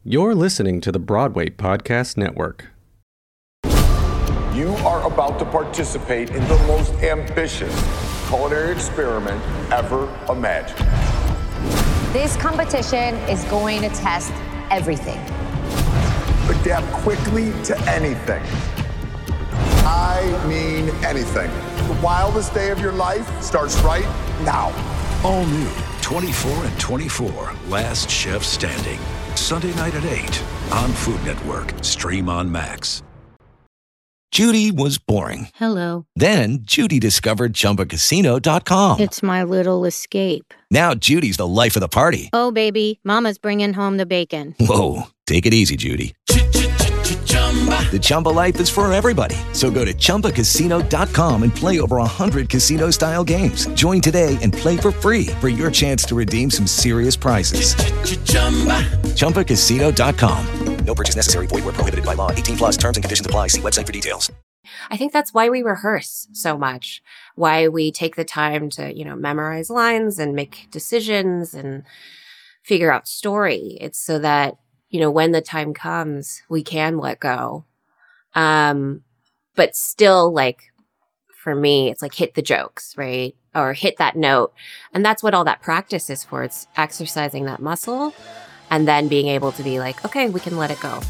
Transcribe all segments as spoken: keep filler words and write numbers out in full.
You're listening to the Broadway Podcast Network. You are about to participate in the most ambitious culinary experiment ever imagined. This competition is going to test everything. Adapt quickly to anything. I mean anything. The wildest day of your life starts right now. All new, twenty-four and twenty-four, Last Chef Standing. Sunday night at eight on Food Network. Stream on Max. Judy was boring. Hello. Then Judy discovered Chumba Casino dot com. It's my little escape. Now Judy's the life of the party. Oh, baby, mama's bringing home the bacon. Whoa, take it easy, Judy. The Chumba life is for everybody. So go to Chumba Casino dot com and play over one hundred casino-style games. Join today and play for free for your chance to redeem some serious prizes. Chumba Casino dot com. No purchase necessary. Void where prohibited by law. eighteen plus terms and conditions apply. See website for details. I think that's why we rehearse so much, why we take the time to, you know, memorize lines and make decisions and figure out story. It's so that, you know, when the time comes, we can let go. Um, but still, like, for me, it's like hit the jokes, right? Or hit that note. And that's what all that practice is for. It's exercising that muscle and then being able to be like, okay, we can let it go.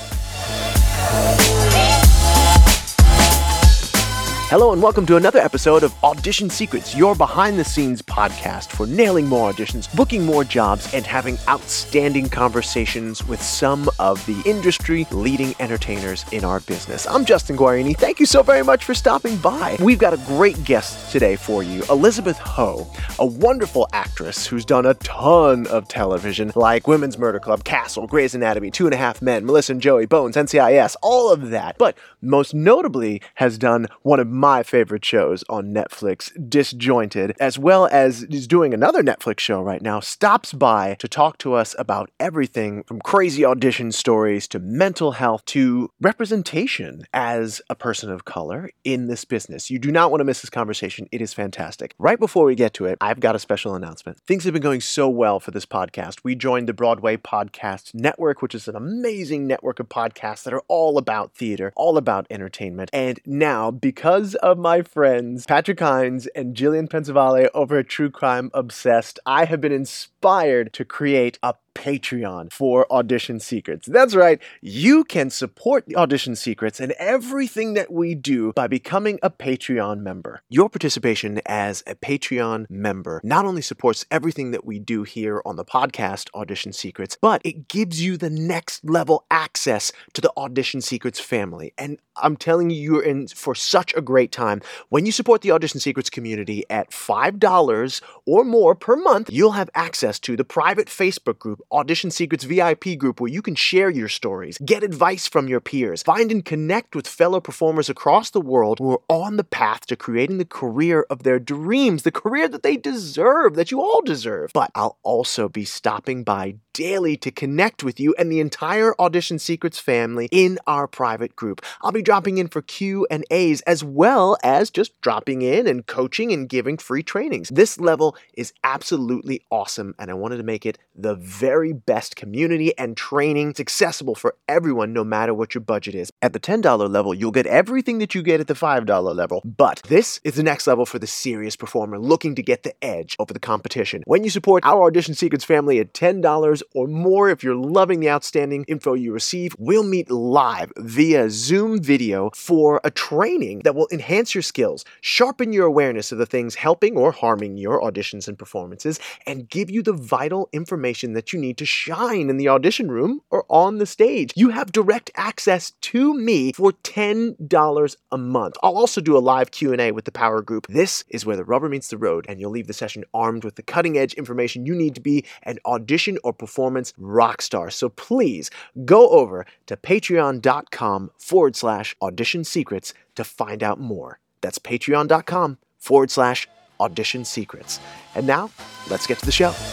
Hello and welcome to another episode of Audition Secrets, your behind-the-scenes podcast for nailing more auditions, booking more jobs, and having outstanding conversations with some of the industry-leading entertainers in our business. I'm Justin Guarini. Thank you so very much for stopping by. We've got a great guest today for you, Elizabeth Ho, a wonderful actress who's done a ton of television, like Women's Murder Club, Castle, Grey's Anatomy, Two and a Half Men, Melissa and Joey, Bones, N C I S, all of that. But most notably has done one of my favorite shows on Netflix, Disjointed, as well as is doing another Netflix show right now, stops by to talk to us about everything from crazy audition stories to mental health to representation as a person of color in this business. You do not want to miss this conversation. It is fantastic. Right before we get to it, I've got a special announcement. Things have been going so well for this podcast. We joined the Broadway Podcast Network, which is an amazing network of podcasts that are all about theater, all about entertainment. And now, because of my friends Patrick Hines and Jillian Pensavalle over at True Crime Obsessed, I have been inspired to create a Patreon for Audition Secrets. That's right, you can support the Audition Secrets and everything that we do by becoming a Patreon member. Your participation as a Patreon member not only supports everything that we do here on the podcast Audition Secrets, but it gives you the next level access to the Audition Secrets family. And I'm telling you, you're in for such a great time. When you support the Audition Secrets community at five dollars or more per month, you'll have access to the private Facebook group, Audition Secrets V I P group, where you can share your stories, get advice from your peers, find and connect with fellow performers across the world who are on the path to creating the career of their dreams, the career that they deserve, that you all deserve. But I'll also be stopping by daily to connect with you and the entire Audition Secrets family in our private group. I'll be dropping in for Q and A's as well as just dropping in and coaching and giving free trainings. This level is absolutely awesome, and I wanted to make it the very best community and training. It's accessible for everyone, no matter what your budget is. At the ten dollars level, you'll get everything that you get at the five dollars level, but this is the next level for the serious performer looking to get the edge over the competition. When you support our Audition Secrets family at ten dollars or more, if you're loving the outstanding info you receive, we'll meet live via Zoom video for a training that will enhance your skills, sharpen your awareness of the things helping or harming your auditions and performances, and give you the vital information that you need to shine in the audition room or on the stage. You have direct access to me for ten dollars a month. I'll also do a live Q and A with the Power Group. This is where the rubber meets the road, and you'll leave the session armed with the cutting-edge information you need to be an audition or performance rock star. So please go over to patreon.com forward slash audition secrets to find out more. That's patreon.com forward slash audition secrets. And now, let's get to the show.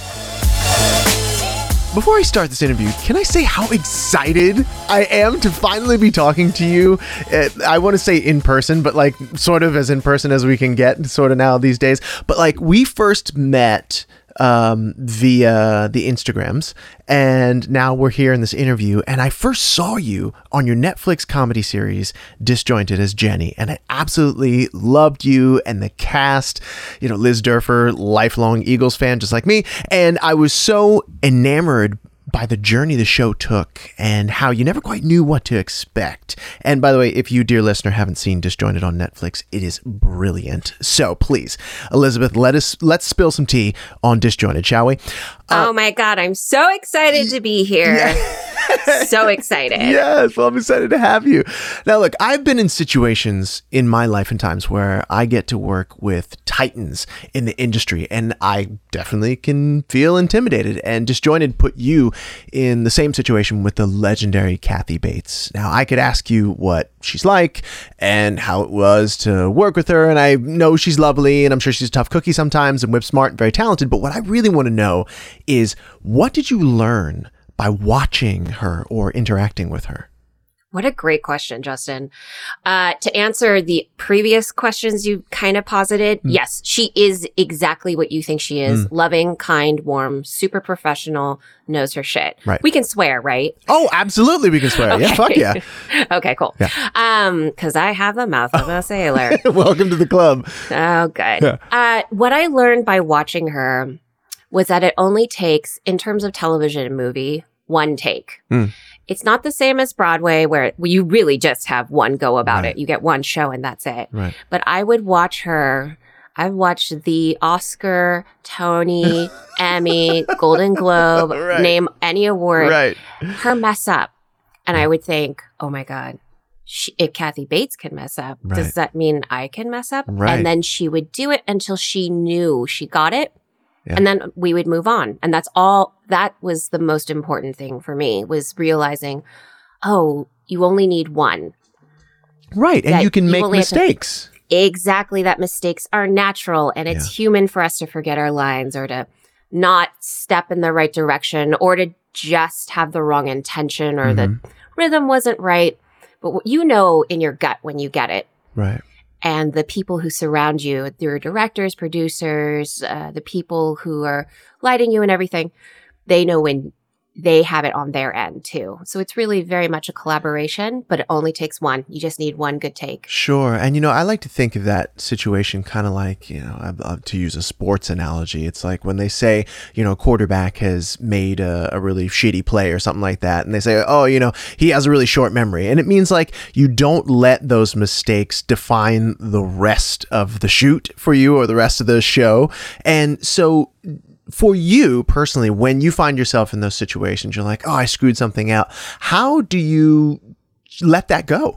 Before I start this interview, can I say how excited I am to finally be talking to you? Uh, I want to say in person, but like sort of as in person as we can get sort of now these days. But like we first met um, via the Instagrams, and now we're here in this interview. And I first saw you on your Netflix comedy series, Disjointed, as Jenny, and I absolutely loved you and the cast. You know, Liz Durfer, lifelong Eagles fan, just like me, and I was so enamored by the journey the show took and how you never quite knew what to expect. And by the way, if you, dear listener, haven't seen Disjointed on Netflix, it is brilliant. So please, Elizabeth, let us let's spill some tea on Disjointed, shall we? Uh, oh my God, I'm so excited to be here. Yeah. So excited. Yes, well, I'm excited to have you. Now, look, I've been in situations in my life and times where I get to work with titans in the industry, and I definitely can feel intimidated. And Disjointed put you in the same situation with the legendary Kathy Bates. Now, I could ask you what she's like and how it was to work with her, and I know she's lovely, and I'm sure she's a tough cookie sometimes and whip smart and very talented, but what I really want to know is, what did you learn by watching her or interacting with her? What a great question, Justin. Uh, to answer the previous questions you kind of posited, mm. yes, she is exactly what you think she is. Mm. Loving, kind, warm, super professional, knows her shit. Right. We can swear, right? Oh, absolutely we can swear. Okay. Yeah, fuck yeah. Okay, cool. Yeah. Um, because I have the mouth of a sailor. Welcome to the club. Oh, good. Yeah. Uh, what I learned by watching her was that it only takes, in terms of television and movie, one take. Mm. It's not the same as Broadway where you really just have one go about right. it. You get one show and that's it. Right. But I would watch her. I've watched the Oscar, Tony, Emmy, Golden Globe, right. name any award. Right. Her mess up. And I would think, oh my God, she, if Kathy Bates can mess up, right. does that mean I can mess up? Right. And then she would do it until she knew she got it. Yeah. And then we would move on. And that's all, that was the most important thing for me, was realizing, oh, you only need one. Right. And you can you make mistakes. To, exactly. That mistakes are natural. And it's yeah. human for us to forget our lines or to not step in the right direction or to just have the wrong intention or mm-hmm. the rhythm wasn't right. But you know in your gut when you get it. Right. And the people who surround you, your directors, producers, uh, the people who are lighting you and everything, they know when they have it on their end too. So it's really very much a collaboration, but it only takes one. You just need one good take. Sure. And, you know, I like to think of that situation kind of like, you know, to use a sports analogy, it's like when they say, you know, a quarterback has made a, a really shitty play or something like that. And they say, oh, you know, he has a really short memory. And it means like you don't let those mistakes define the rest of the shoot for you or the rest of the show. And so for you personally, when you find yourself in those situations, you're like, oh, I screwed something out. How do you let that go?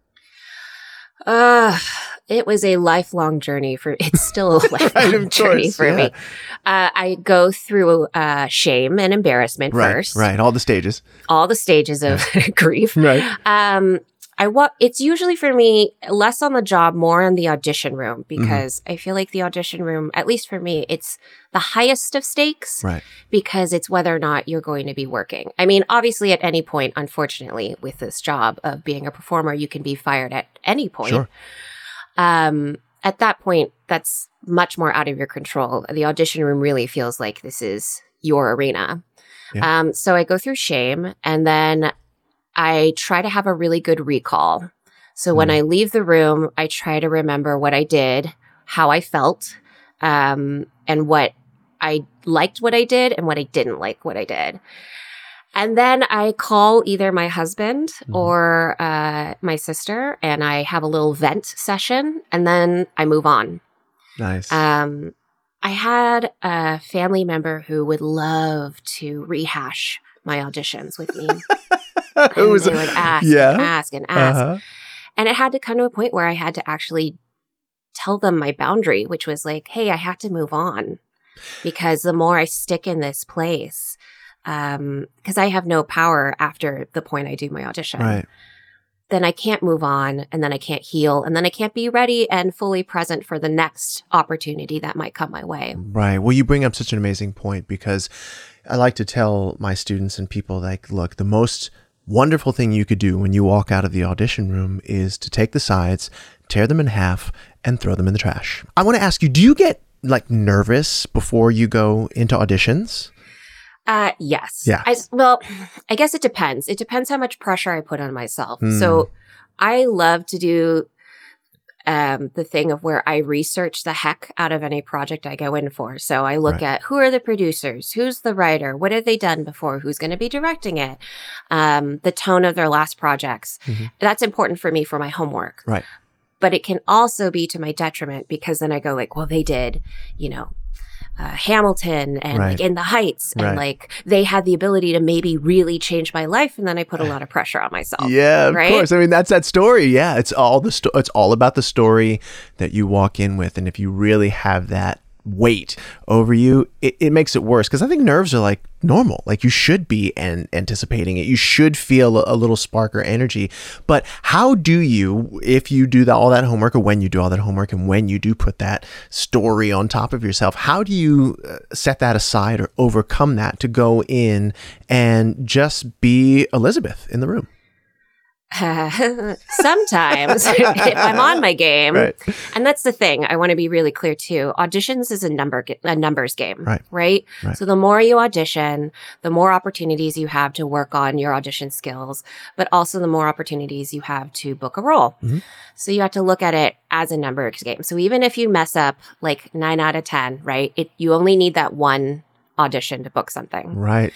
Uh, it was a lifelong journey for, it's still a lifelong right, journey course, for yeah. me. Uh, I go through uh, shame and embarrassment right, first. Right, all the stages. All the stages of grief. Right. Um, I wa- It's usually for me less on the job, more in the audition room, because mm-hmm. I feel like the audition room, at least for me, it's the highest of stakes, right? Because it's whether or not you're going to be working. I mean, obviously, at any point, unfortunately, with this job of being a performer, you can be fired at any point. Sure. Um, at that point, that's much more out of your control. The audition room really feels like this is your arena. Yeah. Um, so I go through shame, and then I try to have a really good recall. So when mm. I leave the room, I try to remember what I did, how I felt, um, and what I liked what I did and what I didn't like what I did. And then I call either my husband mm. or uh, my sister, and I have a little vent session, and then I move on. Nice. Um, I had a family member who would love to rehash my auditions with me. And they would ask yeah. and ask and ask. Uh-huh. And it had to come to a point where I had to actually tell them my boundary, which was like, hey, I have to move on. Because the more I stick in this place, um, because I have no power after the point I do my audition, right. then I can't move on, and then I can't heal, and then I can't be ready and fully present for the next opportunity that might come my way. Right. Well, you bring up such an amazing point, because I like to tell my students and people, like, look, the most wonderful thing you could do when you walk out of the audition room is to take the sides, tear them in half, and throw them in the trash. I want to ask you, do you get like nervous before you go into auditions? Uh, yes. Yeah. I, well, I guess it depends. It depends how much pressure I put on myself. Mm. So I love to do um, the thing of where I research the heck out of any project I go in for. So I look Right. at who are the producers, who's the writer, what have they done before, who's going to be directing it, um, the tone of their last projects. Mm-hmm. That's important for me for my homework. Right. But it can also be to my detriment because then I go like, well, they did, you know, uh, Hamilton and Right. like In the Heights and Right. like they had the ability to maybe really change my life. And then I put a lot of pressure on myself. Yeah, of right? course. I mean, that's that story. Yeah, it's all the sto- it's all about the story that you walk in with, and if you really have that weight over you, it, it makes it worse. Because I think nerves are like normal. Like you should be an- anticipating it. You should feel a, a little spark or energy. But how do you, if you do that, all that homework, or when you do all that homework, and when you do put that story on top of yourself, how do you uh, set that aside or overcome that to go in and just be Elizabeth in the room? Sometimes if I'm on my game, Right. and that's the thing. I want to be really clear too. Auditions is a number a numbers game, Right. right? Right. So the more you audition, the more opportunities you have to work on your audition skills, but also the more opportunities you have to book a role. Mm-hmm. So you have to look at it as a numbers game. So even if you mess up like nine out of ten, right? It you only need that one audition to book something. Right.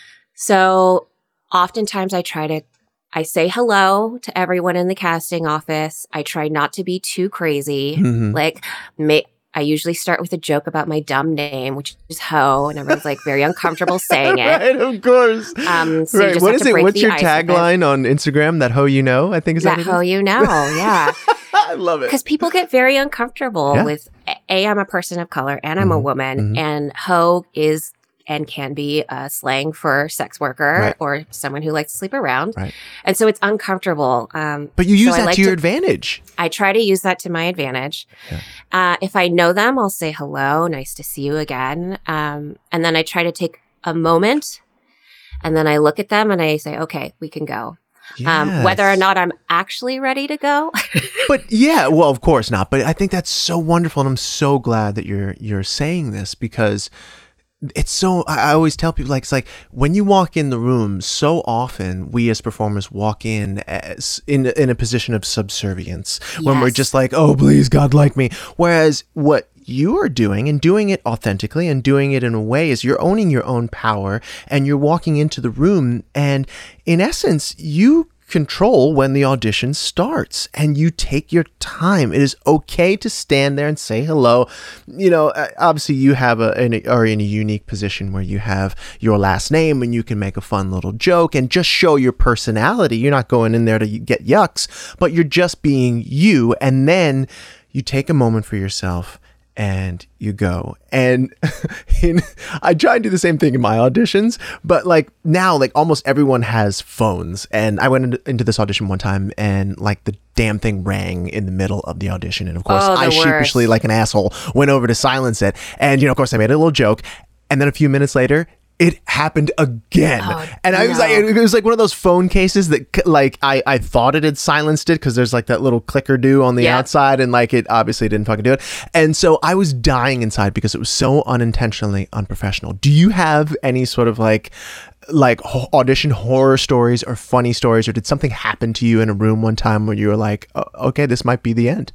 So oftentimes I try to, I say hello to everyone in the casting office. I try not to be too crazy. Mhm. Like, may, I usually start with a joke about my dumb name, which is Ho, and everyone's like very uncomfortable saying it. Right, of course. Um, so you right. just What have is to it? break What's the your ice with it. tagline on Instagram? That Ho you know, I think is That that Ho you know, yeah. I love it. Because people get very uncomfortable Yeah. with, A, I'm a person of color and I'm a Mhm. woman, Mhm. and Ho is and can be a slang for sex worker Right. or someone who likes to sleep around. Right. And so it's uncomfortable. Um, But you so use I that like to your advantage. I try to use that to my advantage. Yeah. Uh, if I know them, I'll say hello, nice to see you again. Um, and then I try to take a moment and then I look at them and I say, okay, we can go. Um, whether or Yes. not I'm actually ready to go. But yeah, well, of course not. But I think that's so wonderful, and I'm so glad that you're you're saying this, because it's so, I I always tell people, like, it's like when you walk in the room, so often we as performers walk in as in, in a position of subservience when we're Yes. just like, oh, please, God, like me. Whereas what you are doing, and doing it authentically and doing it in a way, is you're owning your own power, and you're walking into the room, and in essence, you control when the audition starts, and you take your time. It is okay to stand there and say hello. You know, uh, obviously you have a, an, are in a unique position where you have your last name and you can make a fun little joke and just show your personality. You're not going in there to get yucks, but you're just being you. And then you take a moment for yourself and you go. And in, I try and do the same thing in my auditions, but like now, like almost everyone has phones. And I went into, into this audition one time, and like the damn thing rang in the middle of the audition. And of course, Oh, the I sheepishly, worst. like an asshole, went over to silence it. And, you know, of course, I made a little joke. And then a few minutes later, it happened again. Oh, and I was no. like, it was like one of those phone cases that c- like I, I thought it had silenced it, because there's like that little clicker do on the Yeah. outside, and like it obviously didn't fucking do it. And so I was dying inside because it was so unintentionally unprofessional. Do you have any sort of like like ho- audition horror stories or funny stories, or did something happen to you in a room one time where you were like, oh, okay, this might be the end?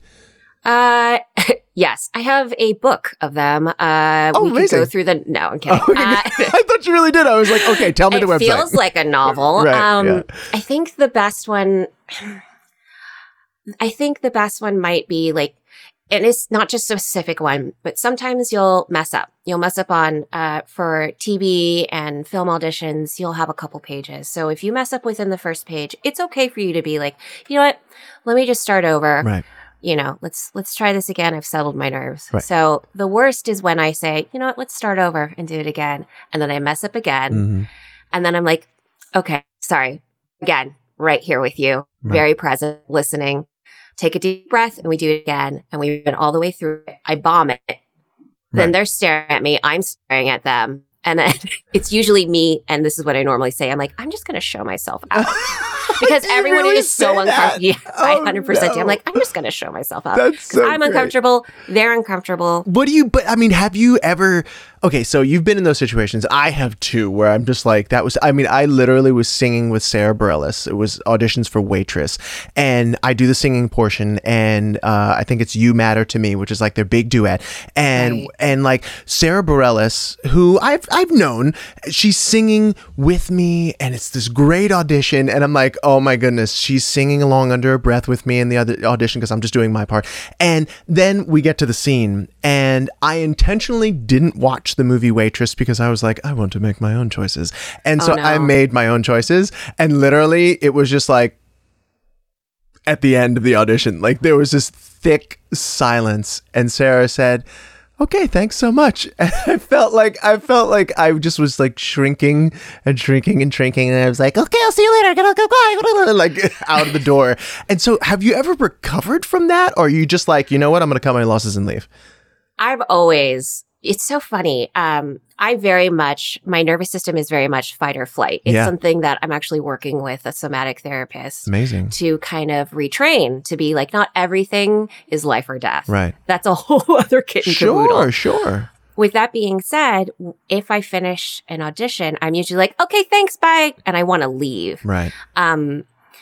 Uh, yes, I have a book of them. Uh, Oh, we could amazing. go through the, no, I'm kidding. Okay, Uh, I thought you really did. I was like, okay, tell me it the website. feels like a novel. Right, um, yeah. I think the best one, I think the best one might be like, and it's not just a specific one, but sometimes you'll mess up. You'll mess up on, uh, for T V and film auditions, you'll have a couple pages. So if you mess up within the first page, it's okay for you to be like, you know what, let me just start over. Right. You know, let's, let's try this again. I've settled my nerves. Right. So the worst is when I say, you know what, let's start over and do it again. And then I mess up again. Mm-hmm. And then I'm like, okay, sorry. Again, right here with you, Right. very present, listening. Take a deep breath and we do it again. And we went all the way through it. I bomb it. Then Right. they're staring at me. I'm staring at them. And then it's usually me. And this is what I normally say. I'm like, I'm just going to show myself out. because Do you everyone really is so say that? uncomfortable. Yeah, I Oh, one hundred percent do. I'm no. like, I'm just going to show myself up. That's so I'm great. uncomfortable. They're uncomfortable. What do you, but I mean, have you ever, okay, so you've been in those situations. I have too, where I'm just like, that was, I mean, I literally was singing with Sarah Bareilles. It was auditions for Waitress. And I do the singing portion. And uh, I think it's You Matter to Me, which is like their big duet. And, Right. and like Sarah Bareilles, who I've, I've known, she's singing with me. And it's this great audition. And I'm like, oh my goodness, she's singing along under her breath with me in the other audition because I'm just doing my part. And then we get to the scene, and I intentionally didn't watch the movie Waitress because I was like, I want to make my own choices. And so Oh, no. I made my own choices. And literally, it was just like at the end of the audition, like there was this thick silence. And Sarah said, okay, thanks so much. And I felt like I felt like I just was like shrinking and shrinking and shrinking, and I was like, okay, I'll see you later. Gotta go, bye, like out of the door. And so, have you ever recovered from that, or are you just like, you know what, I'm gonna cut my losses and leave? I've always, it's so funny. Um, I very much, my nervous system is very much fight or flight. It's Yeah. something that I'm actually working with a somatic therapist Amazing. to kind of retrain to be like, not everything is life or death. Right. That's a whole other kit and caboodle. Sure, sure. With that being said, if I finish an audition, I'm usually like, okay, thanks, bye. And I want to leave. Right. Um,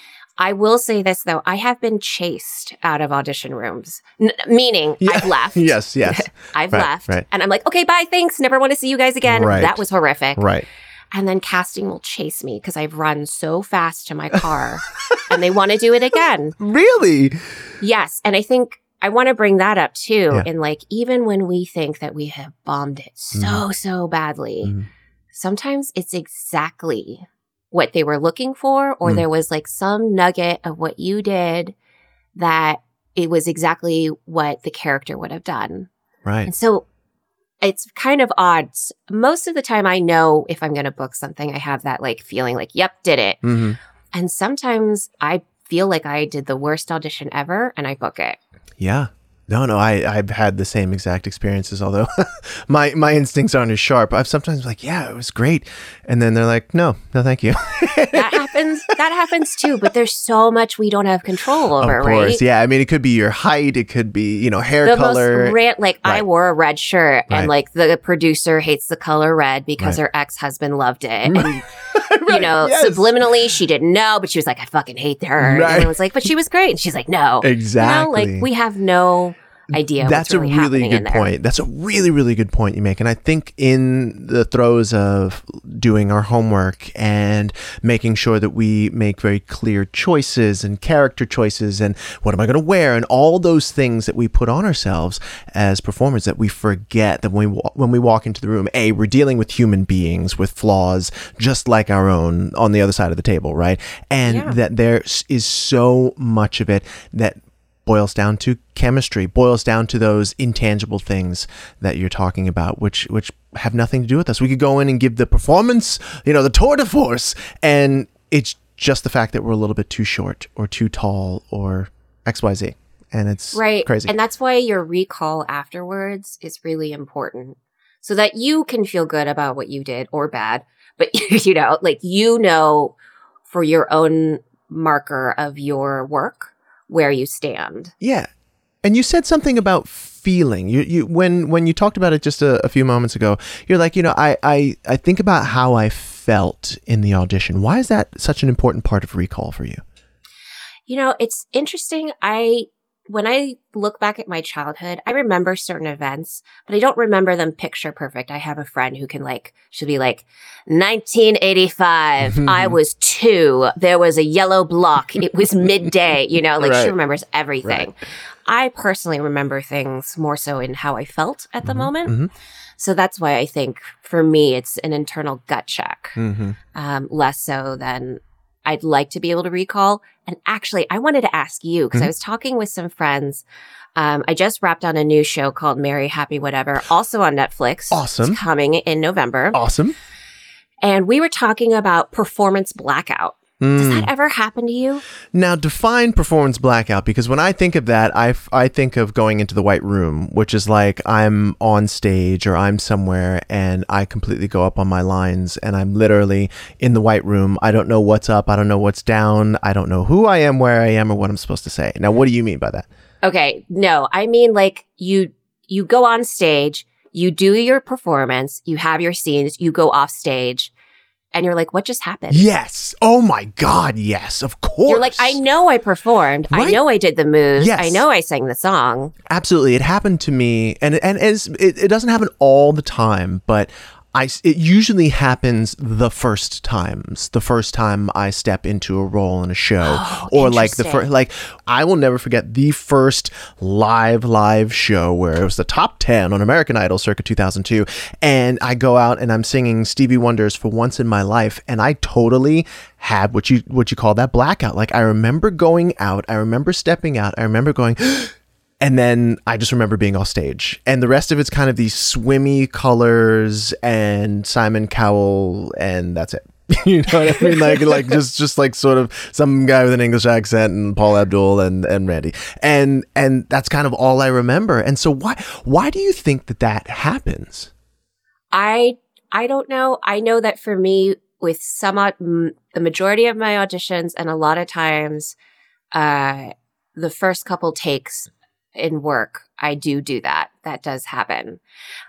I will say this, though. I have been chased out of audition rooms, N- meaning Yeah. I've left. Yes, yes. I've Right, left. right. And I'm like, okay, bye, thanks. Never want to see you guys again. Right. That was horrific. Right. And then casting will chase me because I've run so fast to my car and they want to do it again. Really? Yes. And I think I want to bring that up too. Yeah. And like, even when we think that we have bombed it so, Mhm. so badly, Mhm. sometimes it's exactly what they were looking for, or Mm. there was like some nugget of what you did that it was exactly what the character would have done. Right. And so it's kind of odd. Most of the time I know if I'm going to book something, I have that like feeling like, yep, did it. Mm-hmm. And sometimes I feel like I did the worst audition ever and I book it. Yeah. No, no, I, I've had the same exact experiences, although my, my instincts aren't as sharp. I've sometimes like, yeah, it was great. And then they're like, no, no, thank you. That happens. That happens too. But there's so much we don't have control over, Of course. right? Yeah. I mean, it could be your height. It could be, you know, hair The color. most ran- like I Right. wore a red shirt Right. and like the producer hates the color red because Right. her ex-husband loved it. And you know, yes. subliminally she didn't know, but she was like, I fucking hate her. Right. And it was like, but she was great. And she's like, no. Exactly. You know, like we have no idea. That's what's really a really happening in good there. point. That's a really, really good point you make. And I think in the throes of doing our homework and making sure that we make very clear choices and character choices and what am I going to wear and all those things that we put on ourselves as performers, that we forget that when we, wa- when we walk into the room, A, we're dealing with human beings with flaws just like our own on the other side of the table, right? And Yeah. that there is so much of it that boils down to chemistry, boils down to those intangible things that you're talking about, which which have nothing to do with us. We could go in and give the performance, you know, the tour de force, and it's just the fact that we're a little bit too short or too tall or X Y Z. And it's Right. crazy. And that's why your recall afterwards is really important so that you can feel good about what you did or bad. But, you know, like, you know, for your own marker of your work, where you stand. Yeah. And you said something about feeling. You you when when you talked about it just a, a few moments ago, you're like, you know, I, I, I think about how I felt in the audition. Why is that such an important part of recall for you? You know, it's interesting. I, when I look back at my childhood, I remember certain events, but I don't remember them picture perfect. I have a friend who can like, she'll be like, nineteen eighty-five, I was two. There was a yellow block. It was midday, you know, like Right. she remembers everything. Right. I personally remember things more so in how I felt at the Mhm. moment. Mhm. So that's why I think for me, it's an internal gut check, Mm-hmm. um, less so than I'd like to be able to recall. And actually, I wanted to ask you, because Mhm. I was talking with some friends. Um, I just wrapped on a new show called Mary Happy Whatever, also on Netflix. Awesome. It's coming in November. Awesome. And we were talking about performance blackout. Does that ever happen to you? Now, define performance blackout, because when I think of that, I, f- I think of going into the white room, which is like I'm on stage or I'm somewhere and I completely go up on my lines and I'm literally in the white room. I don't know what's up. I don't know what's down. I don't know who I am, where I am, or what I'm supposed to say. Now, what do you mean by that? Okay, no, I mean like you you go on stage, you do your performance, you have your scenes, you go off stage. And you're like, what just happened? Yes. Oh my God. Yes, of course. You're like, I know I performed. Right? I know I did the moves. Yes. I know I sang the song. Absolutely. It happened to me. And, and it's, it, it doesn't happen all the time, but I, it usually happens the first times, the first time I step into a role in a show, Oh, or like the interesting. first, like I will never forget the first live, live show where it was the top ten on American Idol circa two thousand two. And I go out and I'm singing Stevie Wonder's For Once in My Life. And I totally had what you, what you call that blackout. Like I remember going out, I remember stepping out, I remember going, and then I just remember being off stage. And the rest of it's kind of these swimmy colors and Simon Cowell, and that's it. You know what I mean? Like, like just, just like sort of some guy with an English accent and Paul Abdul and, and Randy. And, and that's kind of all I remember. And so why, why do you think that that happens? I I don't know. I know that for me, with some m- the majority of my auditions, and a lot of times, uh, the first couple takes in work, I do do that. That does happen.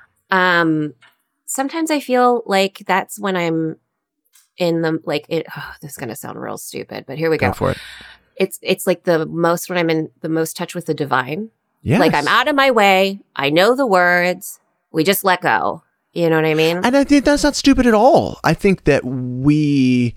Um, sometimes I feel like that's when I'm in the, like, it, oh, this is going to sound real stupid, but here we go. Go for it. It's, it's like the most, when I'm in the most touch with the divine. Yes. Like I'm out of my way. I know the words. We just let go. You know what I mean? And I think that's not stupid at all. I think that we,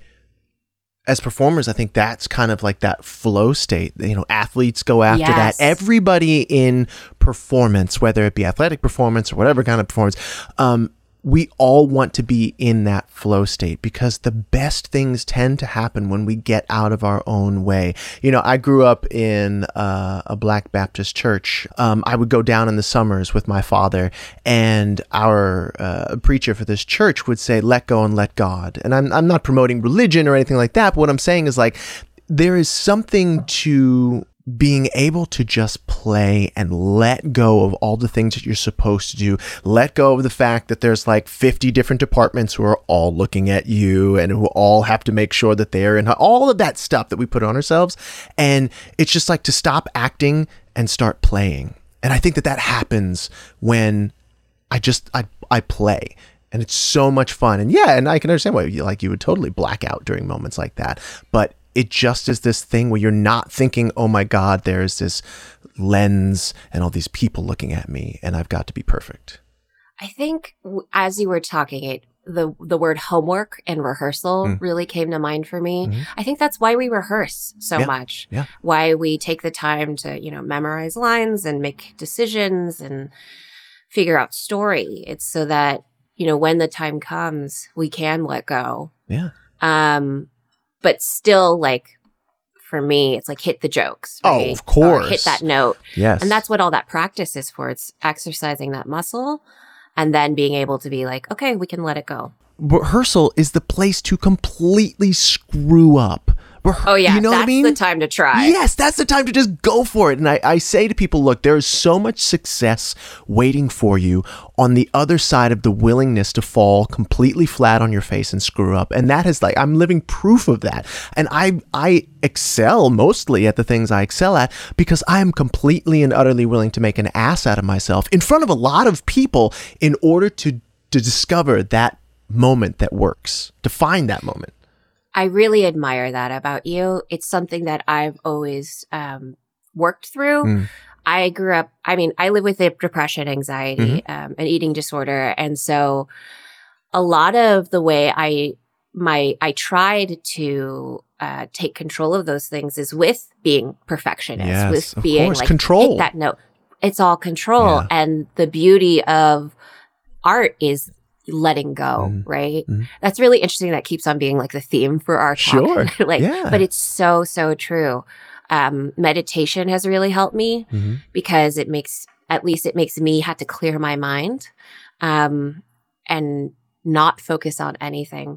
as performers, I think that's kind of like that flow state. You know, athletes go after Yes. that. Everybody in performance, whether it be athletic performance or whatever kind of performance, um, we all want to be in that flow state, because the best things tend to happen when we get out of our own way. You know, I grew up in uh, a Black Baptist church. Um, I would go down in the summers with my father, and our uh, preacher for this church would say, let go and let God. And I'm, I'm not promoting religion or anything like that, but what I'm saying is like, there is something to being able to just play and let go of all the things that you're supposed to do. Let go of the fact that there's like fifty different departments who are all looking at you and who all have to make sure that they're in all of that stuff that we put on ourselves. And it's just like to stop acting and start playing. And I think that that happens when I just, I, I play. And it's so much fun. And yeah, and I can understand why you, like you would totally black out during moments like that. But it just is this thing where you're not thinking, oh my God, there's this lens and all these people looking at me and I've got to be perfect. I think w- as you were talking, it the the word homework and rehearsal Mm. really came to mind for me. Mhm. I think that's why we rehearse so Yeah. much. Yeah. Why we take the time to, you know, memorize lines and make decisions and figure out story. It's so that, you know, when the time comes, we can let go. Yeah. Um, but still, like, for me, it's like hit the jokes. Oh, Right? of course. Or hit that note. Yes. And that's what all that practice is for. It's exercising that muscle and then being able to be like, okay, we can let it go. Rehearsal is the place to completely screw up. Rehe- Oh, yeah. You know that's what I mean? the time to try. Yes, that's the time to just go for it. And I, I say to people, look, there is so much success waiting for you on the other side of the willingness to fall completely flat on your face and screw up. And that is like, I'm living proof of that. And I, I excel mostly at the things I excel at because I am completely and utterly willing to make an ass out of myself in front of a lot of people in order to, to discover that moment that works, to find that moment. I really admire that about you. It's something that I've always um, worked through. Mm. I grew up, I mean, I live with depression, anxiety, Mm-hmm. um, and eating disorder. And so a lot of the way I, my, I tried to uh, take control of those things is with being perfectionist, Yes, with of being course. like, Control. hit that note. It's all control. Yeah. And the beauty of art is letting go, Mm. right? Mm. That's really interesting. That keeps on being like the theme for our talk. Sure. like, Yeah. but it's so, so true. Um, meditation has really helped me Mm-hmm. because it makes, at least it makes me have to clear my mind, um, and not focus on anything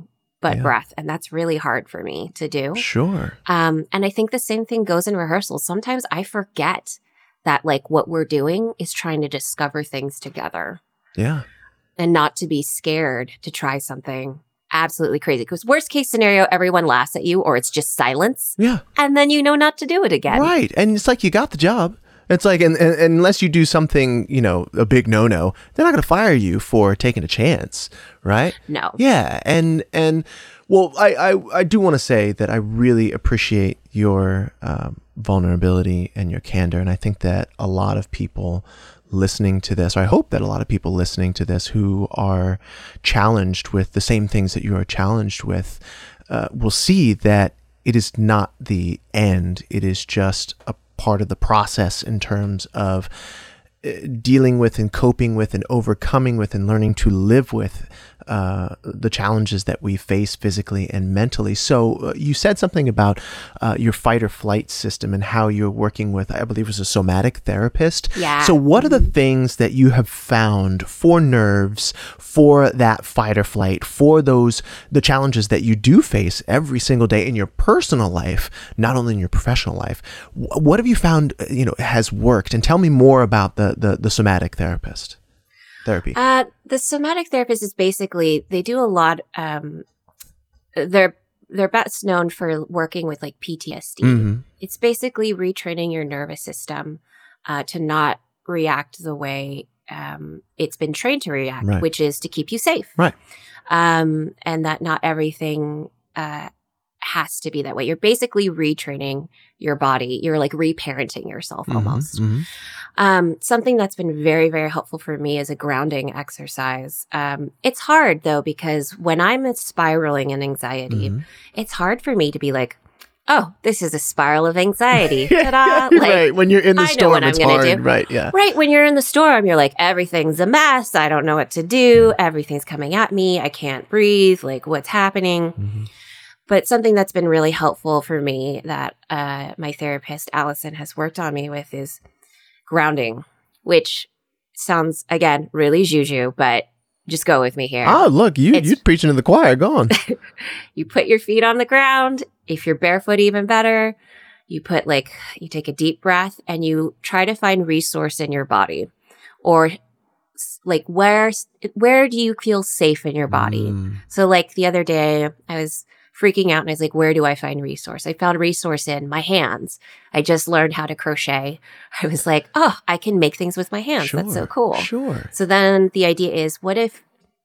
but Yeah. breath. And that's really hard for me to do. Sure. Um, and I think the same thing goes in rehearsals. Sometimes I forget that like what we're doing is trying to discover things together Yeah. and not to be scared to try something absolutely crazy. Because worst case scenario, everyone laughs at you or it's just silence. Yeah. And then you know not to do it again. Right. And it's like you got the job. It's like, and, and, unless you do something, you know, a big no-no, they're not going to fire you for taking a chance, right? No. Yeah. And, and well, I, I, I do want to say that I really appreciate your um, vulnerability and your candor. And I think that a lot of people listening to this, or I hope that a lot of people listening to this who are challenged with the same things that you are challenged with uh, will see that it is not the end. It is just a part of the process in terms of uh, dealing with and coping with and overcoming with and learning to live with uh, the challenges that we face physically and mentally. So uh, you said something about uh, your fight or flight system and how you're working with, I believe it was a somatic therapist. Yeah. So what are the things that you have found for nerves, for that fight or flight, for those, the challenges that you do face every single day in your personal life, not only in your professional life? What have you found, you know, has worked? And tell me more about the, the, the somatic therapist. Therapy. Uh, the somatic therapist is basically, they do a lot, um, they're, they're best known for working with like P T S D. Mm-hmm. It's basically retraining your nervous system, uh, to not react the way, um, it's been trained to react, Right. which is to keep you safe. Right. Um, and that not everything, uh, has to be that way. You're basically retraining your body. You're like reparenting yourself almost. Mm-hmm. Um, something that's been very, very helpful for me is a grounding exercise. Um, it's hard though, because when I'm spiraling in anxiety, Mm-hmm. it's hard for me to be like, oh, this is a spiral of anxiety. Ta-da. Like, right. When you're in the I know storm, what I'm it's gonna hard. do. Right. Yeah. Right. When you're in the storm, you're like, everything's a mess. I don't know what to do. Everything's coming at me. I can't breathe. Like, what's happening? Mm-hmm. But something that's been really helpful for me that uh, my therapist, Allison, has worked on me with is grounding, which sounds, again, really juju, but just go with me here. Oh, look, you, It's- you're preaching to the choir. Go on. You put your feet on the ground. If you're barefoot, even better. You put like, you take a deep breath and you try to find resource in your body, or s- like where, where do you feel safe in your body? Mm. So like the other day I was freaking out and I was like, where do I find resource? I found resource in my hands. I just learned how to crochet. I was like, oh, I can make things with my hands. That's so Sure, cool. Sure. So then the idea is, what if,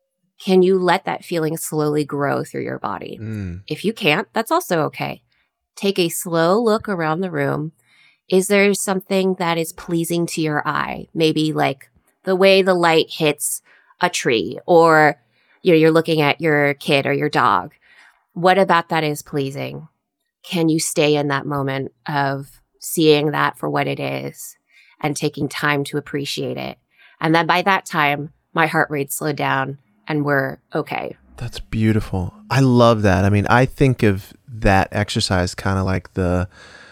can you let that feeling slowly grow through your body? Mm. If you can't, that's also okay. Take a slow look around the room. Is there something that is pleasing to your eye? Maybe like the way the light hits a tree, or you know, you're looking at your kid or your dog. What about that is pleasing? Can you stay in that moment of seeing that for what it is and taking time to appreciate it? And then by that time, my heart rate slowed down and we're okay. That's beautiful. I love that. I mean, I think of that exercise kind of like the,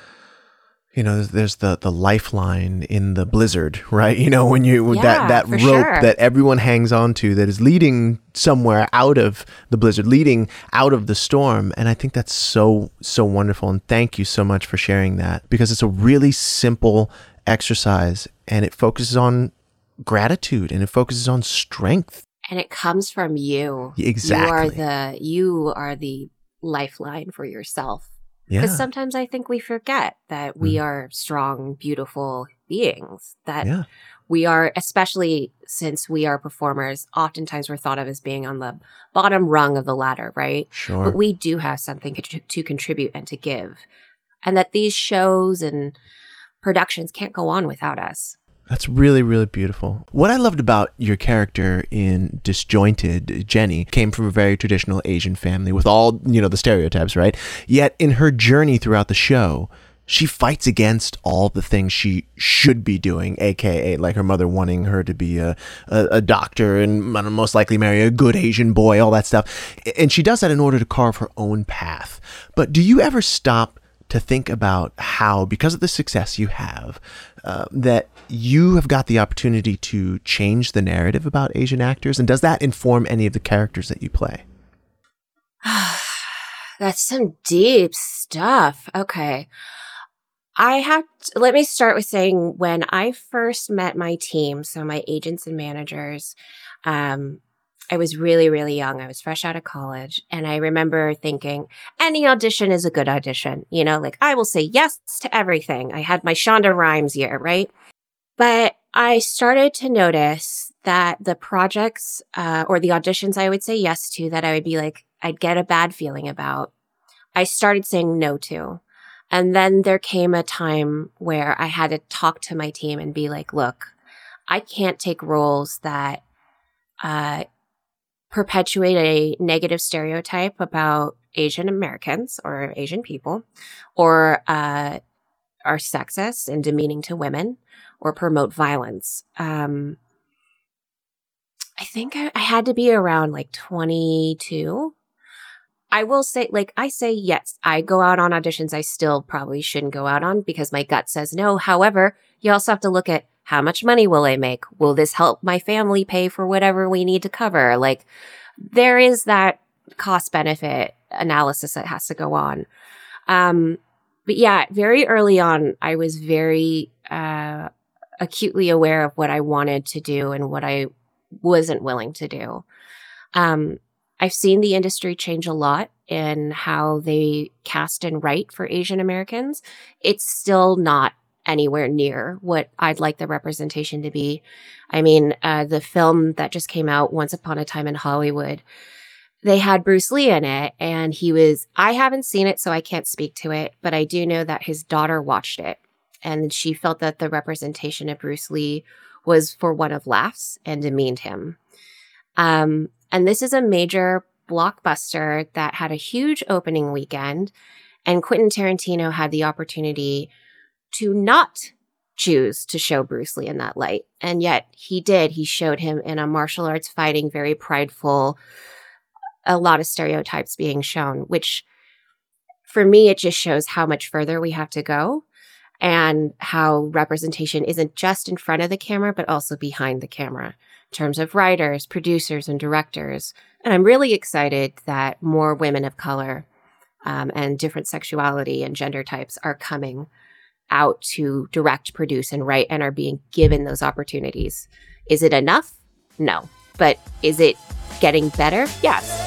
you know, there's, there's the the lifeline in the blizzard, right? You know, when you Yeah, that that for rope sure. that everyone hangs on to that is leading somewhere out of the blizzard, leading out of the storm. And I think that's so so wonderful. And thank you so much for sharing that, because it's a really simple exercise and it focuses on gratitude and it focuses on strength. And it comes from you. Exactly. You are the you are the lifeline for yourself. Yeah. Because sometimes I think we forget that we Mm. are strong, beautiful beings. That Yeah. we are, especially since we are performers, oftentimes we're thought of as being on the bottom rung of the ladder, right? Sure. But we do have something to, to contribute and to give. And that these shows and productions can't go on without us. That's really, really beautiful. What I loved about your character in Disjointed, Jenny, came from a very traditional Asian family with all, you know, the stereotypes, right? Yet in her journey throughout the show, she fights against all the things she should be doing, aka like her mother wanting her to be a, a, a doctor and most likely marry a good Asian boy, all that stuff. And she does that in order to carve her own path. But do you ever stop to think about how, because of the success you have, uh, that you have got the opportunity to change the narrative about Asian actors? And does that inform any of the characters that you play? That's some deep stuff. Okay. I have to, let me start with saying when I first met my team, so my agents and managers, um, I was really, really young. I was fresh out of college. And I remember thinking, any audition is a good audition. You know, like I will say yes to everything. I had my Shonda Rhimes year, right? But I started to notice that the projects uh, or the auditions I would say yes to that I would be like, I'd get a bad feeling about, I started saying no to. And then there came a time where I had to talk to my team and be like, look, I can't take roles that uh, perpetuate a negative stereotype about Asian Americans or Asian people, or uh, are sexist and demeaning to women, or promote violence. Um, I think I, I had to be around like twenty-two. I will say, like, I say yes. I go out on auditions I still probably shouldn't go out on because my gut says no. However, you also have to look at how much money will I make? Will this help my family pay for whatever we need to cover? Like, there is that cost benefit analysis that has to go on. Um, but yeah, very early on, I was very uh, acutely aware of what I wanted to do and what I wasn't willing to do. Um, I've seen the industry change a lot in how they cast and write for Asian Americans. It's still not anywhere near what I'd like the representation to be. I mean, uh, the film that just came out, Once Upon a Time in Hollywood, they had Bruce Lee in it, and he was, I haven't seen it, so I can't speak to it, but I do know that his daughter watched it, and she felt that the representation of Bruce Lee was for one of laughs and demeaned him. Um, and this is a major blockbuster that had a huge opening weekend, and Quentin Tarantino had the opportunity to not choose to show Bruce Lee in that light. And yet he did. He showed him in a martial arts fighting, very prideful, a lot of stereotypes being shown, which for me, it just shows how much further we have to go and how representation isn't just in front of the camera, but also behind the camera in terms of writers, producers, and directors. And I'm really excited that more women of color um, and different sexuality and gender types are coming out to direct, produce, and write and are being given those opportunities. Is it enough? No. But is it getting better? Yes.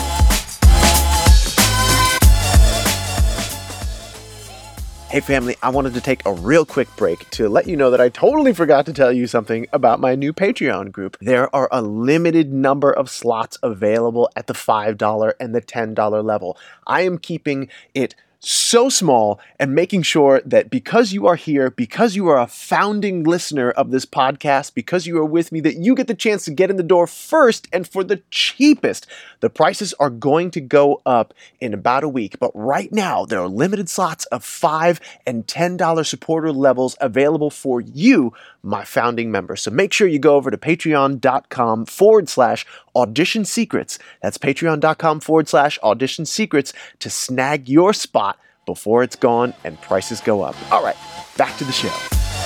Hey family, I wanted to take a real quick break to let you know that I totally forgot to tell you something about my new Patreon group. There are a limited number of slots available at the five dollars and the ten dollars level. I am keeping it so small and making sure that because you are here, because you are a founding listener of this podcast, because you are with me, that you get the chance to get in the door first and for the cheapest. The prices are going to go up in about a week, but right now there are limited slots of five and ten dollars supporter levels available for you, my founding members. So make sure you go over to patreon.com forward slash audition secrets. That's patreon.com forward slash audition secrets to snag your spot before it's gone and prices go up. All right, back to the show.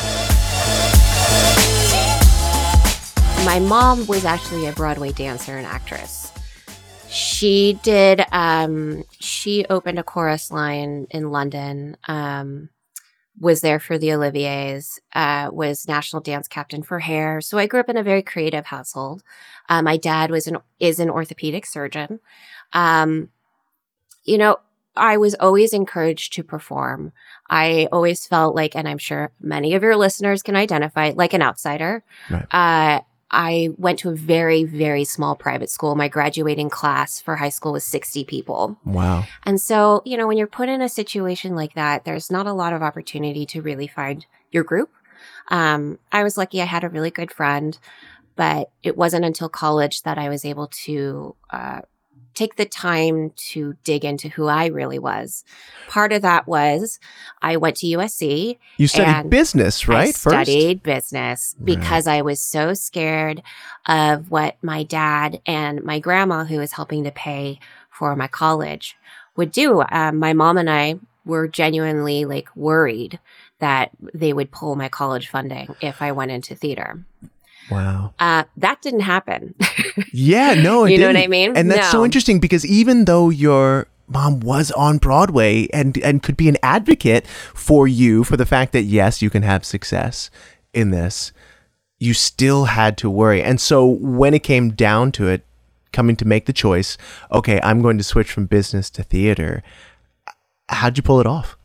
My mom was actually a Broadway dancer and actress. She did, um, she opened a chorus line in London, um, was there for the Oliviers, uh, was national dance captain for Hair. So I grew up in a very creative household. Uh, my dad was an, is an orthopedic surgeon. Um, you know, I was always encouraged to perform. I always felt like, and I'm sure many of your listeners can identify, like an outsider. Right. Uh, I went to a very, very small private school. My graduating class for high school was sixty people. Wow. And so, you know, when you're put in a situation like that, there's not a lot of opportunity to really find your group. Um, I was lucky I had a really good friend, but it wasn't until college that I was able to uh, take the time to dig into who I really was. Part of that was I went to U S C. You studied business, right? I studied First? business because right. I was so scared of what my dad and my grandma, who was helping to pay for my college, would do. Um, my mom and I were genuinely like worried that they would pull my college funding if I went into theater. Wow. Uh, that didn't happen. Yeah, no, it You know didn't. what I mean? And that's so No. interesting because even though your mom was on Broadway and, and could be an advocate for you for the fact that, yes, you can have success in this, you still had to worry. And so when it came down to it, coming to make the choice, okay, I'm going to switch from business to theater, how'd you pull it off?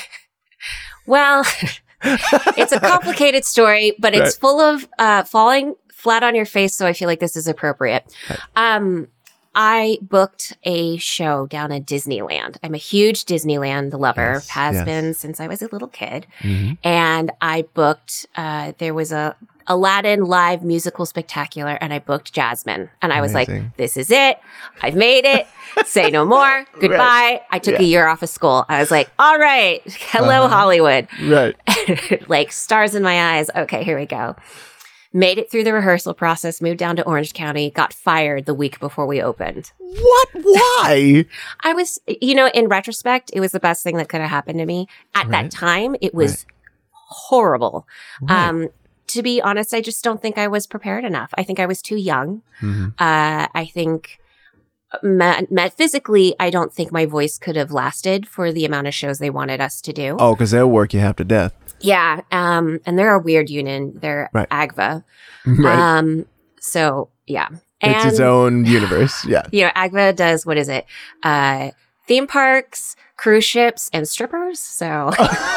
Well, it's a complicated story, but it's Right. full of uh, falling flat on your face. So I feel like this is appropriate. Right. Um, I booked a show down at Disneyland. I'm a huge Disneyland lover, Yes, has yes. been since I was a little kid. Mm-hmm. And I booked, uh, there was a Aladdin live musical spectacular, and I booked Jasmine. And I was Amazing. like, this is it. I've made it. Say no more. Goodbye. Right. I took Yeah. a year off of school. I was like, all right. Hello, Uh-huh. Hollywood. Right. Like stars in my eyes. Okay, here we go. Made it through the rehearsal process, moved down to Orange County, got fired the week before we opened. What? Why? I was, you know, in retrospect, it was the best thing that could have happened to me. At Right. that time, it was horrible. Right. Um, to be honest, I just don't think I was prepared enough. I think I was too young. Mhm. Uh, I think ma- metaphysically, I don't think my voice could have lasted for the amount of shows they wanted us to do. Oh, because they'll work you half to death. Yeah. Um, and they're a weird union. They're Right. A G V A. Right. Um, so yeah. It's its And, own universe. Yeah. you know, A G V A does, what is it? Uh, theme parks, cruise ships, and strippers. So,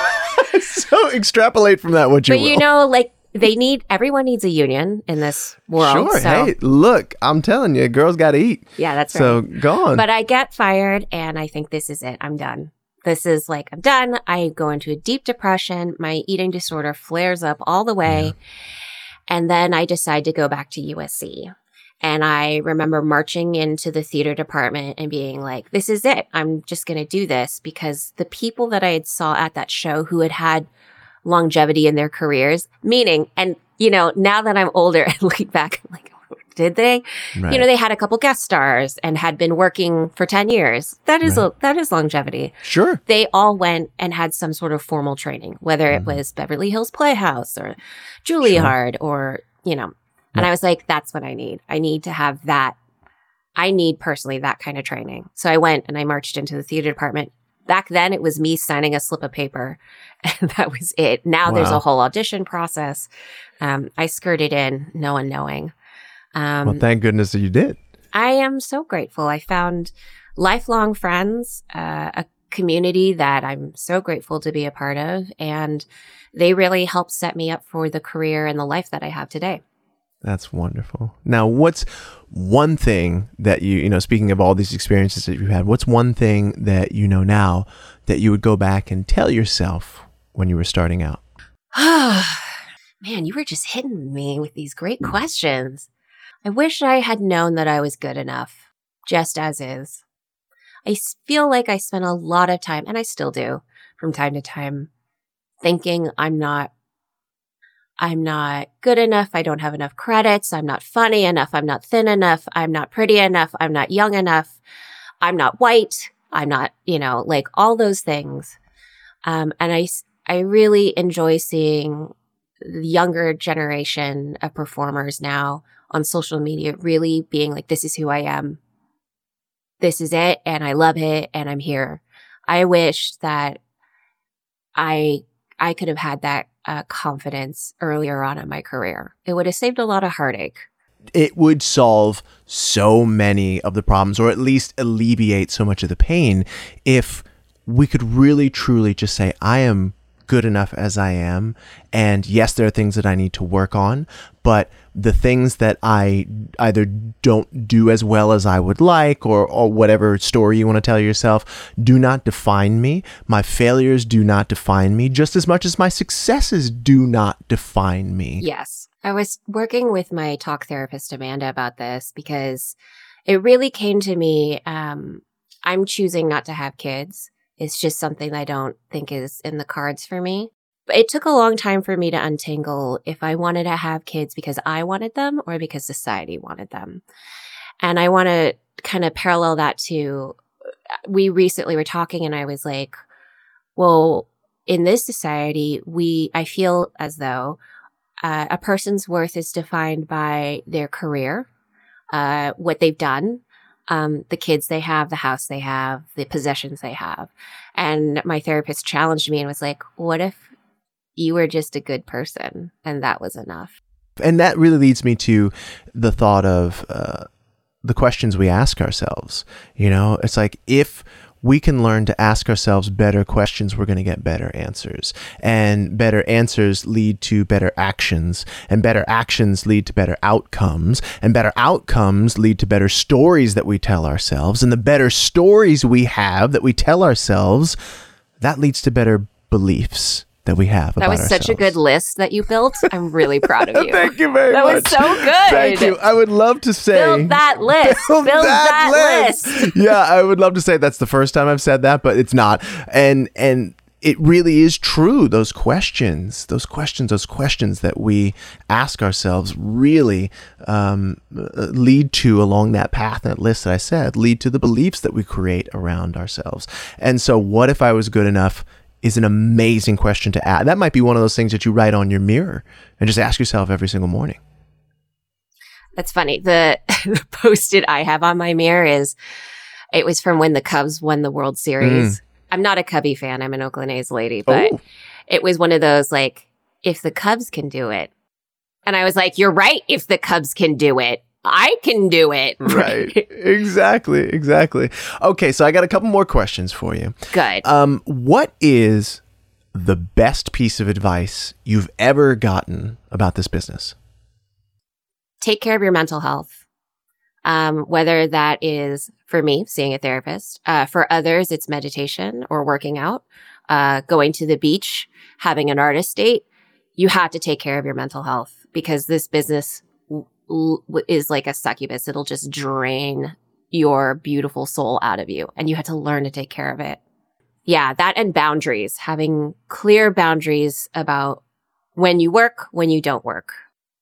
So extrapolate from that what you but will. you know, like they need, everyone needs a union in this world. Sure. So, Hey, look, I'm telling you, girls got to eat. yeah, that's right. So go on. But I get fired and I think this is it. I'm done. This is like, I'm done. I go into a deep depression. My eating disorder flares up all the way. And then I decide to go back to U S C. And I remember marching into the theater department and being like, this is it. I'm just going to do this, because the people that I had saw at that show who had had longevity in their careers, meaning, and you know, now that I'm older and looking back, I'm like, did they? Right. You know, they had a couple guest stars and had been working for ten years. That is, a, that is longevity. Sure. They all went and had some sort of formal training, whether Mm-hmm. it was Beverly Hills Playhouse or Juilliard or, you know, and I was like, that's what I need. I need to have that. I need personally that kind of training. So I went and I marched into the theater department. Back then it was me signing a slip of paper and that was it. Now there's Wow. a whole audition process. Um, I skirted in, no one knowing. Um, Well, thank goodness that you did. I am so grateful. I found lifelong friends, uh, a community that I'm so grateful to be a part of. And they really helped set me up for the career and the life that I have today. That's wonderful. Now, what's one thing that you, you know, speaking of all these experiences that you've had, what's one thing that you know now that you would go back and tell yourself when you were starting out? Man, you were just hitting me with these great questions. I wish I had known that I was good enough, just as is. I s- feel like I spent a lot of time, and I still do from time to time, thinking I'm not I'm not good enough. I don't have enough credits. I'm not funny enough. I'm not thin enough. I'm not pretty enough. I'm not young enough. I'm not white. I'm not, you know, like all those things. Um, and I, s- I really enjoy seeing the younger generation of performers now on social media really being like, this is who I am. This is it. And I love it. And I'm here. I wish that I, I could have had that uh, confidence earlier on in my career. It would have saved a lot of heartache. It would solve so many of the problems, or at least alleviate so much of the pain, if we could really truly just say, I am good enough as I am. And yes, there are things that I need to work on, but the things that I either don't do as well as I would like, or, or whatever story you want to tell yourself, do not define me. My failures do not define me, just as much as my successes do not define me. Yes. I was working with my talk therapist, Amanda, about this because it really came to me. Um, I'm choosing not to have kids. It's just something I don't think is in the cards for me. But it took a long time for me to untangle if I wanted to have kids because I wanted them or because society wanted them. And I want to kind of parallel that to, we recently were talking and I was like, well, in this society, we, I feel as though uh, a person's worth is defined by their career, uh, what they've done, um, the kids they have, the house they have, the possessions they have. And my therapist challenged me and was like, what if you were just a good person and that was enough? And that really leads me to the thought of uh, the questions we ask ourselves. You know, it's like, if we can learn to ask ourselves better questions, we're going to get better answers. And better answers lead to better actions. And better actions lead to better outcomes. And better outcomes lead to better stories that we tell ourselves. And the better stories we have that we tell ourselves, that leads to better beliefs that we have about That was ourselves. such a good list that you built. I'm really proud of you. Thank you very that much. That was so good. Thank you. I would love to say... Build that list. Build, Build that, that list. list. Yeah, I would love to say that's the first time I've said that, but it's not. And and it really is true. Those questions, those questions, those questions that we ask ourselves really um, lead to, along that path, that list that I said, lead to the beliefs that we create around ourselves. And so what if I was good enough is an amazing question to ask. That might be one of those things that you write on your mirror and just ask yourself every single morning. That's funny. The, the post-it I have on my mirror is, it was from when the Cubs won the World Series. Mm. I'm not a Cubby fan. I'm an Oakland A's lady, but oh. It was one of those like, if the Cubs can do it. And I was like, you're right. If the Cubs can do it, I can do it. Right. Exactly. Exactly. Okay. So I got a couple more questions for you. Good. Um, what is the best piece of advice you've ever gotten about this business? Take care of your mental health. Um, whether that is, for me, seeing a therapist. Uh, for others, it's meditation or working out, uh, going to the beach, having an artist date. You have to take care of your mental health, because this business is like a succubus. It'll just drain your beautiful soul out of you, and you have to learn to take care of it. Yeah, that and boundaries, having clear boundaries about when you work, when you don't work.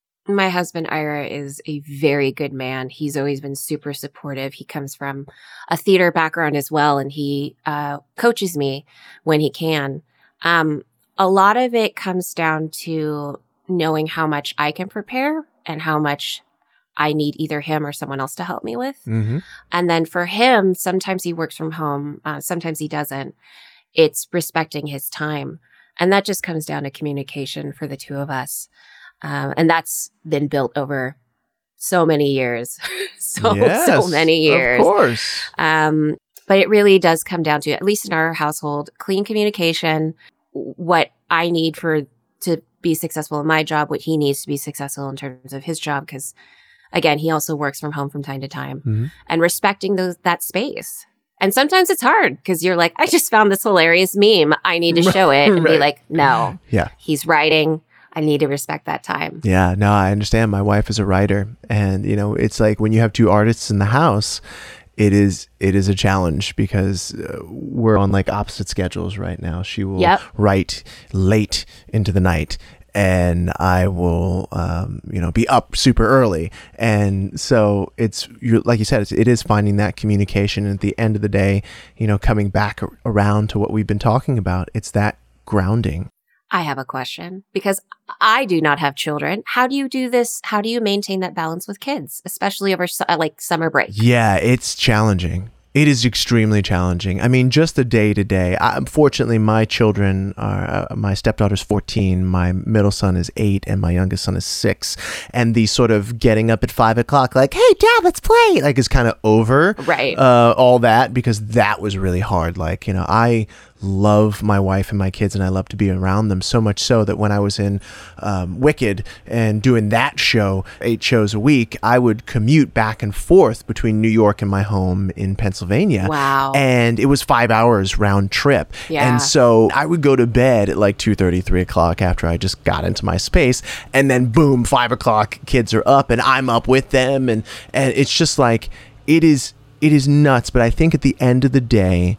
My husband, Ira, is a very good man. He's always been super supportive. He comes from a theater background as well, and he uh, coaches me when he can. Um, a lot of it comes down to knowing how much I can prepare and how much I need either him or someone else to help me with. Mm-hmm. And then for him, sometimes he works from home. Uh, sometimes he doesn't. It's respecting his time. And that just comes down to communication for the two of us. Um, and that's been built over so many years. so, yes, so many years. Of course. Um, but it really does come down to, at least in our household, clean communication, what I need for to be successful in my job, what he needs to be successful in terms of his job. Because again, he also works from home from time to time, mm-hmm. and respecting those, that space. And sometimes it's hard because you're like, I just found this hilarious meme. I need to show it and right. be like, no, yeah, he's writing. I need to respect that time. Yeah, no, I understand. My wife is a writer, and you know, it's like when you have two artists in the house, it is it is a challenge because uh, we're on like opposite schedules right now. She will yep. write late into the night, and I will, um, you know, be up super early. And so it's, you're, like you said, it's, it is finding that communication. And at the end of the day, you know, coming back around to what we've been talking about, it's that grounding. I have a question, because I do not have children. How do you do this? How do you maintain that balance with kids, especially over su- like summer break? Yeah, it's challenging. It is extremely challenging. I mean, just the day to day. Unfortunately, my children are, uh, my stepdaughter's fourteen, my middle son is eight, and my youngest son is six. And the sort of getting up at five o'clock, like, hey, Dad, let's play, like, is kind of over. Right. Uh, all that, because that was really hard. Like, you know, I love my wife and my kids, and I love to be around them, so much so that when I was in um, Wicked and doing that show, eight shows a week, I would commute back and forth between New York and my home in Pennsylvania. Wow. And it was five hours round trip. Yeah. And so I would go to bed at like two thirty, three o'clock after I just got into my space, and then boom, five o'clock, kids are up and I'm up with them. And, and it's just like, it is, it is nuts. But I think at the end of the day,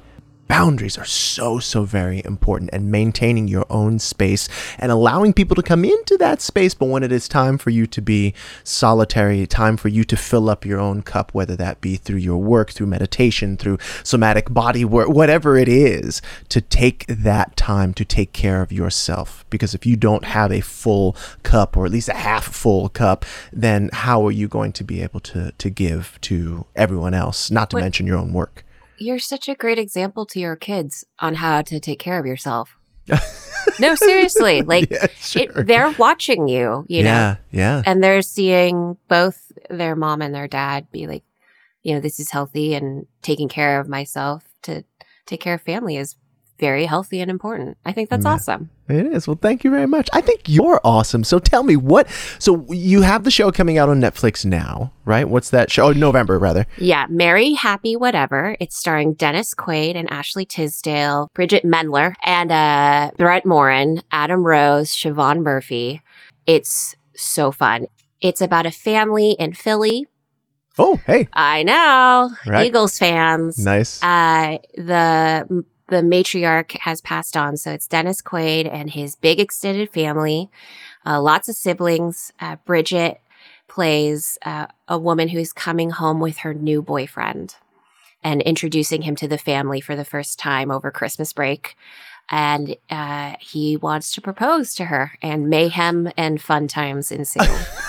boundaries are so, so very important, and maintaining your own space and allowing people to come into that space. But when it is time for you to be solitary, time for you to fill up your own cup, whether that be through your work, through meditation, through somatic body work, whatever it is, to take that time to take care of yourself. Because if you don't have a full cup, or at least a half full cup, then how are you going to be able to, to give to everyone else, not to What? mention your own work? You're such a great example to your kids on how to take care of yourself. No, seriously. Like, Yeah, sure. it, they're watching you, you know, Yeah, yeah. and they're seeing both their mom and their dad be like, you know, this is healthy, and taking care of myself to take care of family is very healthy and important. I think that's Yeah. awesome. It is. Well, thank you very much. I think you're awesome. So tell me what, so you have the show coming out on Netflix now, right? What's that show? Oh, November, rather. Yeah, Merry Happy Whatever. It's starring Dennis Quaid and Ashley Tisdale, Bridget Mendler, and uh, Brett Morin, Adam Rose, Siobhan Murphy. It's so fun. It's about a family in Philly. Oh, hey. I know, Right. Eagles fans. Nice. Uh, the the matriarch has passed on, so it's Dennis Quaid and his big extended family, uh, lots of siblings. Uh, Bridget plays uh, a woman who's coming home with her new boyfriend and introducing him to the family for the first time over Christmas break. And uh, he wants to propose to her, and mayhem and fun times ensue.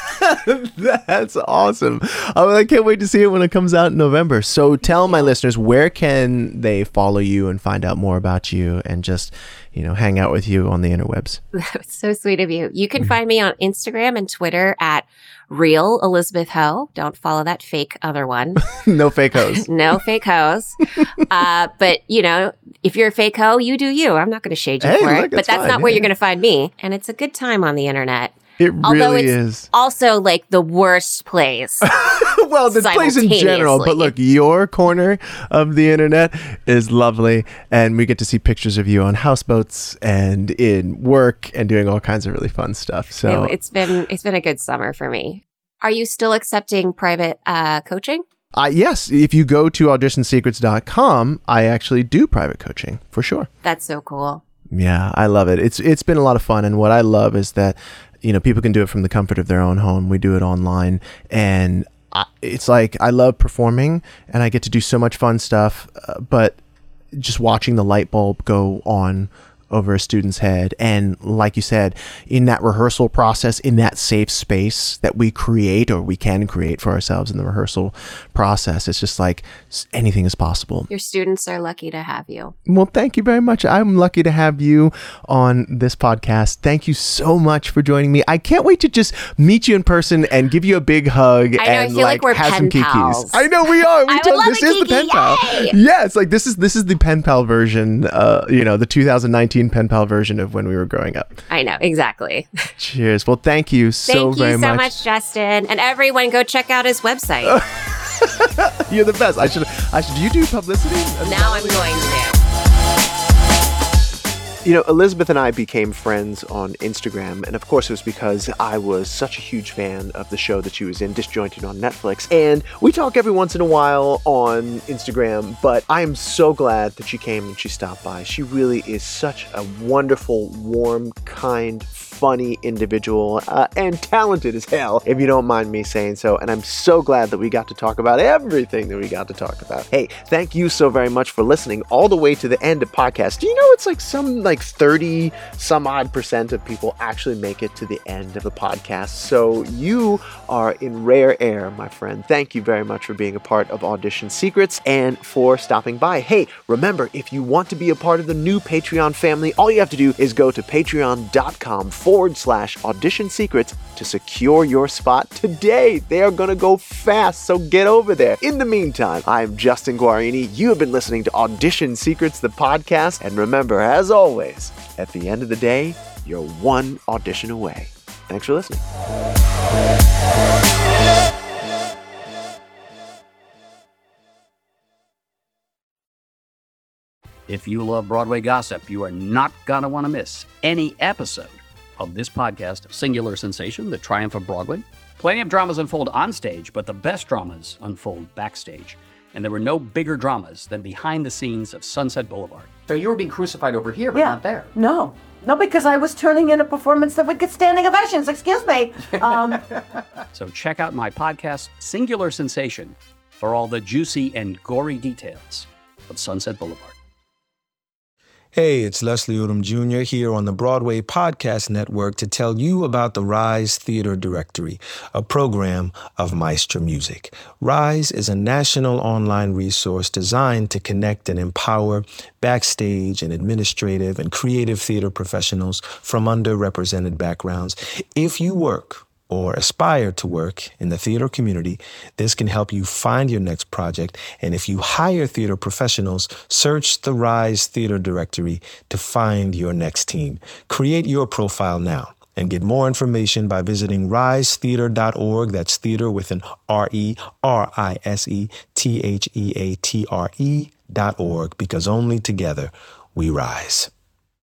That's awesome. Oh, I can't wait to see it when it comes out in November. So tell my listeners, where can they follow you and find out more about you and just, you know, hang out with you on the interwebs? That's so sweet of you. You can find me on Instagram and Twitter at Real Elizabeth Ho. Don't follow that fake other one. No fake hoes. No fake hoes. uh, but, you know, if you're a fake hoe, you do you. I'm not going to shade you Hey, for look, it. But it's that's fine, not where yeah. you're going to find me. And it's a good time on the internet. It Although really it's is. also like the worst place. Well, the place in general, but look, your corner of the internet is lovely, and we get to see pictures of you on houseboats and in work and doing all kinds of really fun stuff. So It, it's been it's been a good summer for me. Are you still accepting private uh, coaching? Uh, yes, if you go to audition secrets dot com, I actually do private coaching for sure. That's so cool. Yeah, I love it. It's it's been a lot of fun, and what I love is that, you know, people can do it from the comfort of their own home. We do it online, and I, it's like I love performing, and I get to do so much fun stuff. Uh, but just watching the light bulb go on over a student's head, and like you said, in that rehearsal process, in that safe space that we create, or we can create for ourselves in the rehearsal process, it's just like anything is possible. Your students are lucky to have you. Well, thank you very much. I'm lucky to have you on this podcast. Thank you so much for joining me. I can't wait to just meet you in person and give you a big hug I know, I and feel like like we're have pen some kikis. pals. I know we are. We I would told- love this a is the kiki, pen pal. yay! Yeah, it's like this is this is the pen pal version. Uh, you know, the two thousand nineteen pen pal version of when we were growing up. I know, exactly. Cheers. Well, thank you so Thank very you so much. much, Justin. And everyone, go check out his website. You're the best. I should. I should. Do you do publicity? Now I'm going to. You know, Elizabeth and I became friends on Instagram, and of course it was because I was such a huge fan of the show that she was in, Disjointed, on Netflix. And we talk every once in a while on Instagram, but I am so glad that she came and she stopped by. She really is such a wonderful, warm, kind, funny individual, uh, and talented as hell, if you don't mind me saying so. And I'm so glad that we got to talk about everything that we got to talk about. Hey, thank you so very much for listening all the way to the end of podcast. Do you know it's like some like thirty some odd percent of people actually make it to the end of the podcast? So you are in rare air, my friend. Thank you very much for being a part of Audition Secrets and for stopping by. Hey, remember, if you want to be a part of the new Patreon family, all you have to do is go to patreon.com forward slash audition secrets to secure your spot today. They are going to go fast, so get over there. In the meantime, I'm Justin Guarini. You have been listening to Audition Secrets, the podcast. And remember, as always, at the end of the day, you're one audition away. Thanks for listening. If you love Broadway gossip, you are not going to want to miss any episode of this podcast, Singular Sensation, The Triumph of Broadway. Plenty of dramas unfold on stage, but the best dramas unfold backstage. And there were no bigger dramas than behind the scenes of Sunset Boulevard. So you were being crucified over here, but yeah. not there. No. No, because I was turning in a performance that would get standing ovations. Excuse me. Um, so check out my podcast, Singular Sensation, for all the juicy and gory details of Sunset Boulevard. Hey, it's Leslie Odom Junior here on the Broadway Podcast Network to tell you about the Rise Theater Directory, a program of Maestro Music. Rise is a national online resource designed to connect and empower backstage and administrative and creative theater professionals from underrepresented backgrounds. If you work or aspire to work in the theater community, this can help you find your next project. And if you hire theater professionals, search the Rise Theater Directory to find your next team. Create your profile now and get more information by visiting rise theater dot org. That's theater with an R E R I S E T H E A T R E dot org, because only together we rise.